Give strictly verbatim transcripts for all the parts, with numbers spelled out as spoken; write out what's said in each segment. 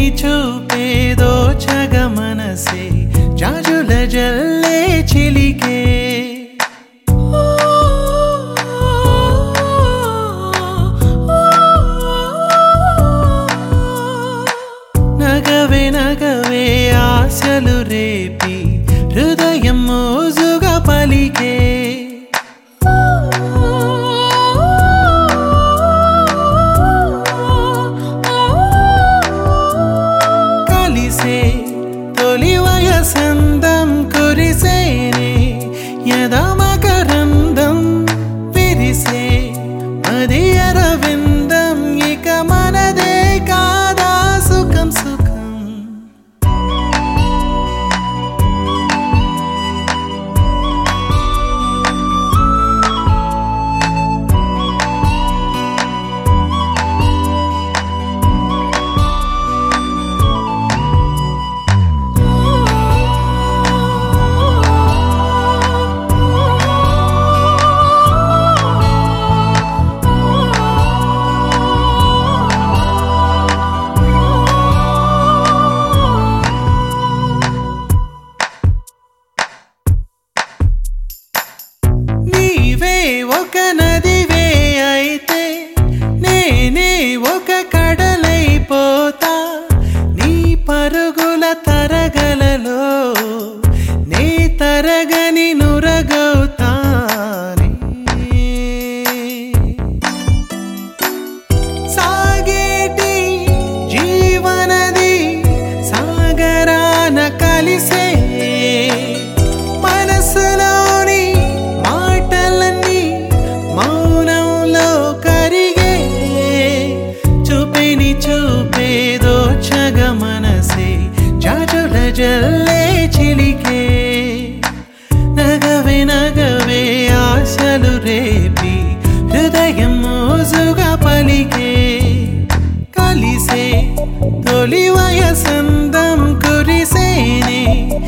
చూపిని చూపేదో చగ మనసే జాజుల జల్లే చిలికే నగవే నగవే ఆశలు రేపి హృదయం మోజుగా పలికే తొలి వయసందం కురిసేనే యదమకరందం విరిసే మది అరవిందం ఇక మనదే కాదా సుఖం సుఖం ఒక నదివే అయితే నేనే ఒక కడలైపోతా నీ పరుగుల తరగలలో నే తరగని నురగవుతానే సాగేటి జీవనది సాగరాన కలిసే మనసులోని మాటలన్నీ మౌనంలో కరిగే చూపిని చూపేదో చగ మనసే జాజుల జల్లే చిలికే నగవే నగవే ఆశలు రేపి హృదయం మోజుగా పలికే కలిసే తొలి వయసందం కురిసేనే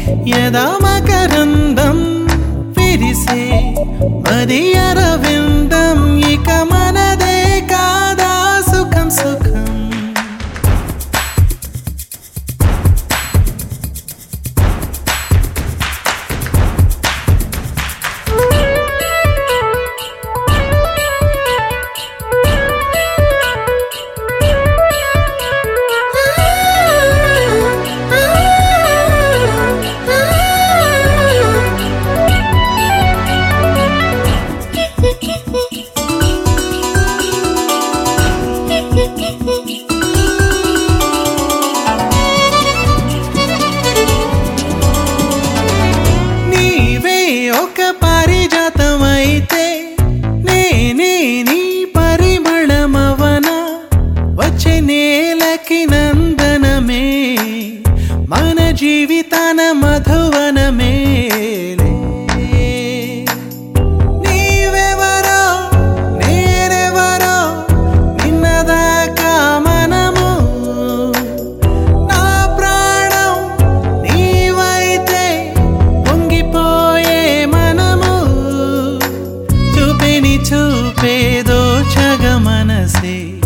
యదమకరందం విరిసే మది అరవిందం ఇక మనదే కాదా సుఖం సుఖం నీవే ఒక పారిజాతమైతే నేనే నీ పరిమళమవన వచ్చే నేలకి నందనమే మన జీవితాన మధువనమే నీవెవరో నేనెవరో నిన్నదాకా మనము నా ప్రాణం నీవైతే పొంగిపోయే మనము చూపిని చూపేదో చగ మనసే